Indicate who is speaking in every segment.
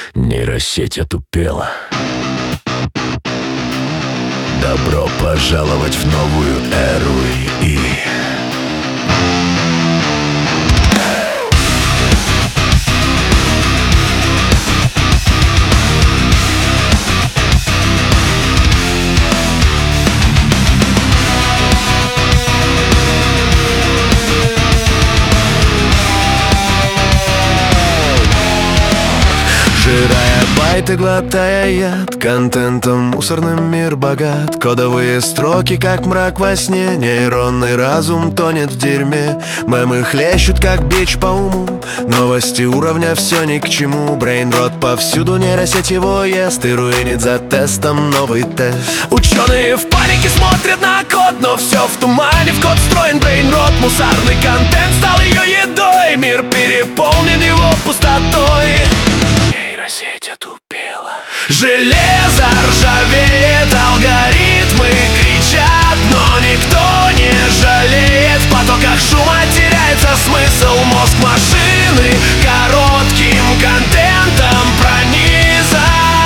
Speaker 1: Нейросеть отупела. Добро пожаловать в новую эру ИИ. Жирая байты, глотая яд, контентом мусорным мир богат. Кодовые строки, как мрак во сне, нейронный разум тонет в дерьме. Мемы хлещут, как бич по уму, новости уровня все ни к чему. Брейнрот повсюду, нейросеть его ест и руинит за тестом новый тест. Ученые в панике смотрят на код, но все в тумане, в код встроен брейнрот. Мусорный контент стал ее едой, мир переполнен его пустотой. Нейросеть отупела. Железо ржавеет, алгоритмы кричат, но никто не жалеет. В потоках шума теряется смысл. Мозг машины коротким контентом пронизан.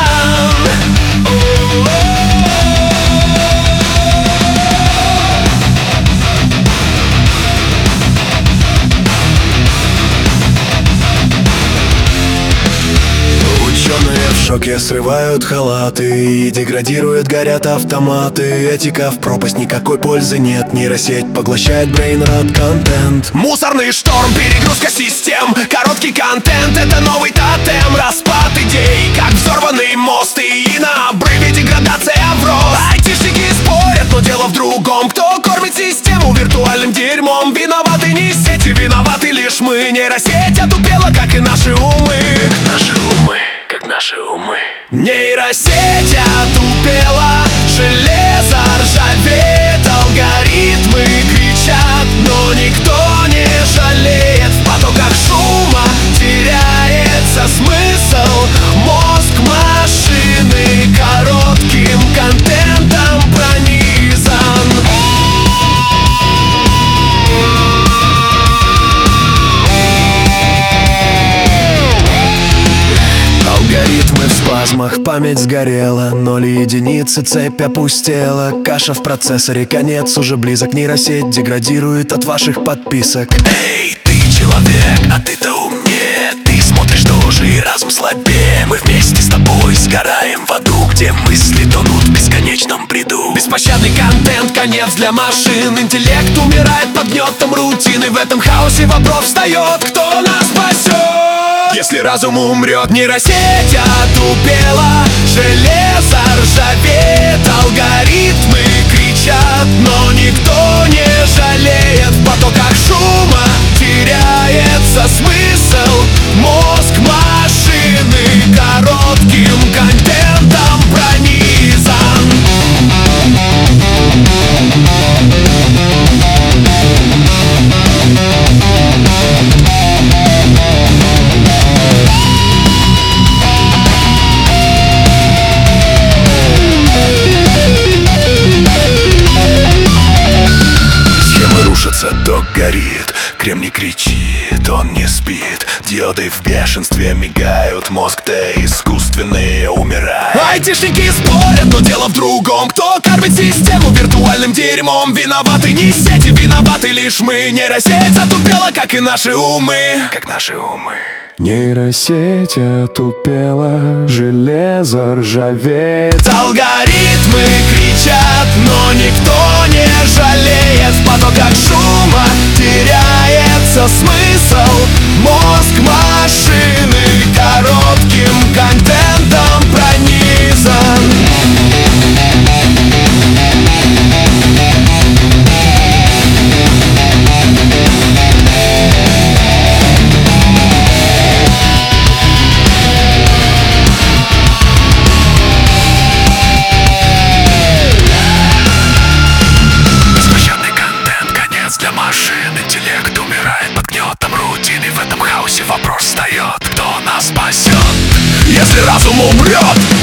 Speaker 1: Ученые в шоке срывают халаты и деградируют, горят автоматы. Этика в пропасть, никакой пользы нет. Нейросеть поглощает брейнрот контент. Мусорный шторм, перегрузка систем. Короткий контент — это новый тотем. Распад идей, как взорванный мост. И на обрыве деградация в рост. Айтишники спорят, но дело в другом. Кто кормит систему виртуальным дерьмом? Виноваты не сети, виноваты лишь мы. Нейросеть отупела, как и наши умы. Наши умы. Нейросеть отупела, железо ржавеет, алгоритмы кричат, но никто не жалеет. В потоках шума теряется смысл. Мозг машины коротким контентом пронизан. Алгоритмы в спазмах, память сгорела, ноли единицы, цепь опустела. Каша в процессоре, конец уже близок. Нейросеть деградирует от ваших подписок. Эй, ты человек, а ты-то умнее. Ты смотришь тоже и разум слабее. Мы вместе с тобой сгораем в аду, где мысли тонут в бесконечном бреду. Беспощадный контент, конец для машин. Интеллект умирает под гнетом рутины. В этом хаосе вопрос встает: кто нас спасет? Если разум умрет, нейросеть отупела, железо ржавеет, алгоритмы кричат, но никто не жалеет. В потоках шума теряется смысл. Мозг машины коротким контентом пронизан. Ток горит, кремний кричит, он не спит. Диоды в бешенстве мигают, мозг-то искусственный умирает. Айтишники спорят, но дело в другом. Кто кормит систему виртуальным дерьмом? Виноваты не сети, виноваты лишь мы. Нейросеть отупела, как и наши умы. Нейросеть отупела, железо ржавеет, алгоритмы кричат, но никто не жалеет. В потоках шума теряется смысл. Мозг машины коротким контентом пронизан. Интеллект умирает под гнетом рутины. В этом хаосе вопрос встает: кто нас спасет? Если разум умрет,